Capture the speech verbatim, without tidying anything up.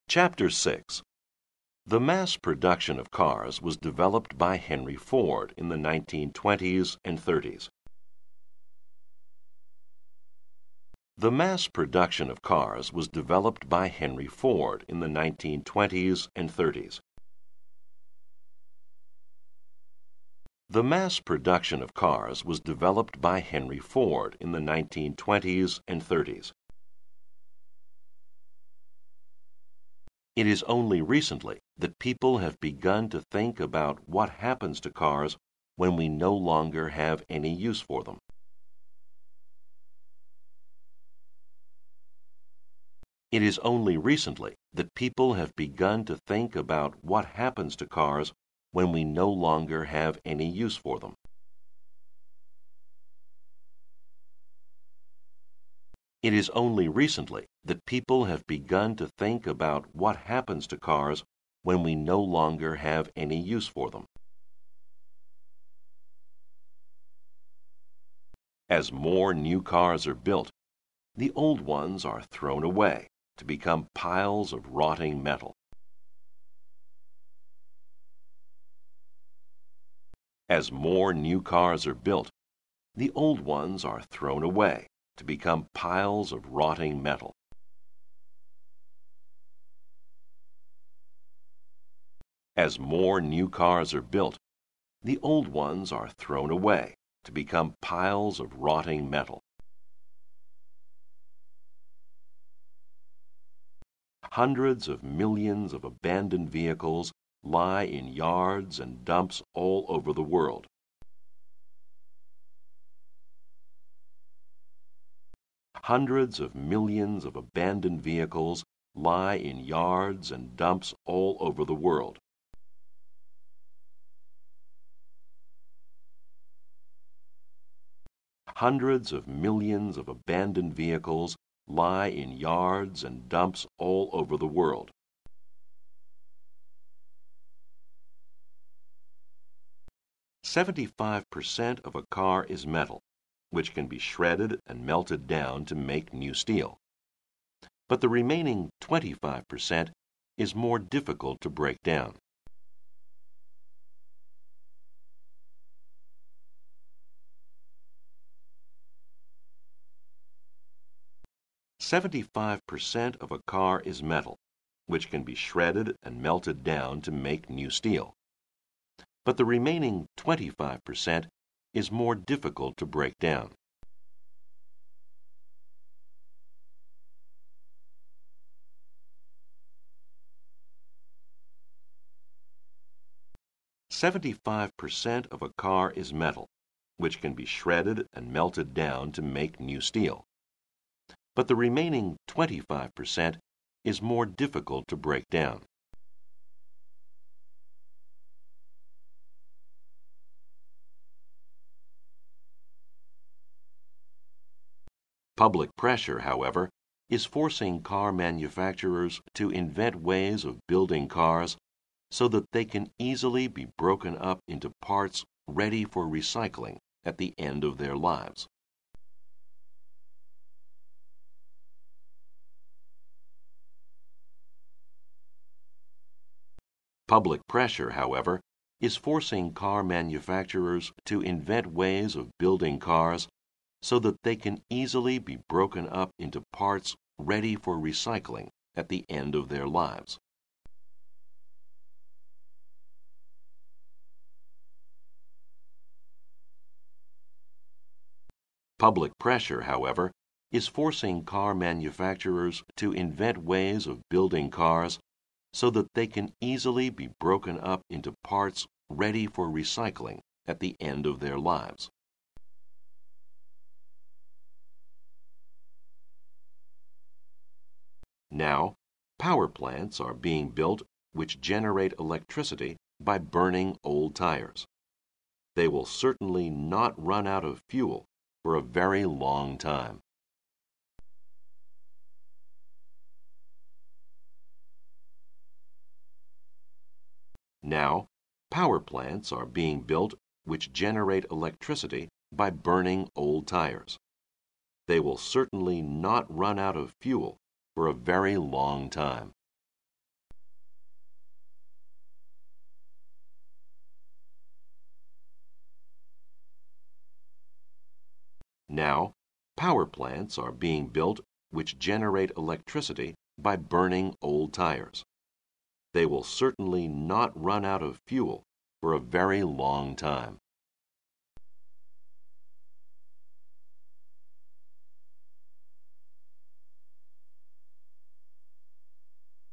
Chapter six. The mass production of cars was developed by Henry Ford in the nineteen twenties and thirties. The mass production of cars was developed by Henry Ford in the nineteen twenties and thirties. The mass production of cars was developed by Henry Ford in the nineteen twenties and thirties. It is only recently that people have begun to think about what happens to cars when we no longer have any use for them. It is only recently that people have begun to think about what happens to cars when we no longer have any use for them. It is only recently that people have begun to think about what happens to cars when we no longer have any use for them. As more new cars are built, the old ones are thrown away to become piles of rotting metal. As more new cars are built, the old ones are thrown away to become piles of rotting metal. As more new cars are built, the old ones are thrown away to become piles of rotting metal. Hundreds of millions of abandoned vehicles lie in yards and dumps all over the world. Hundreds of millions of abandoned vehicles lie in yards and dumps all over the world. Hundreds of millions of abandoned vehicles lie in yards and dumps all over the world. seventy-five percent of a car is metal, which can be shredded and melted down to make new steel. But the remaining twenty-five percent is more difficult to break down. seventy-five percent of a car is metal, which can be shredded and melted down to make new steel. But the remaining twenty-five percent is more difficult to break down. seventy-five percent of a car is metal, which can be shredded and melted down to make new steel. But the remaining twenty-five percent is more difficult to break down. Public pressure, however, is forcing car manufacturers to invent ways of building cars so that they can easily be broken up into parts ready for recycling at the end of their lives. Public pressure, however, is forcing car manufacturers to invent ways of building cars so that they can easily be broken up into parts ready for recycling at the end of their lives. Public pressure, however, is forcing car manufacturers to invent ways of building cars so that they can easily be broken up into parts ready for recycling at the end of their lives. Now, power plants are being built which generate electricity by burning old tires. They will certainly not run out of fuel for a very long time. Now, power plants are being built which generate electricity by burning old tires. They will certainly not run out of fuel for a very long time. Now, power plants are being built which generate electricity by burning old tires. They will certainly not run out of fuel for a very long time.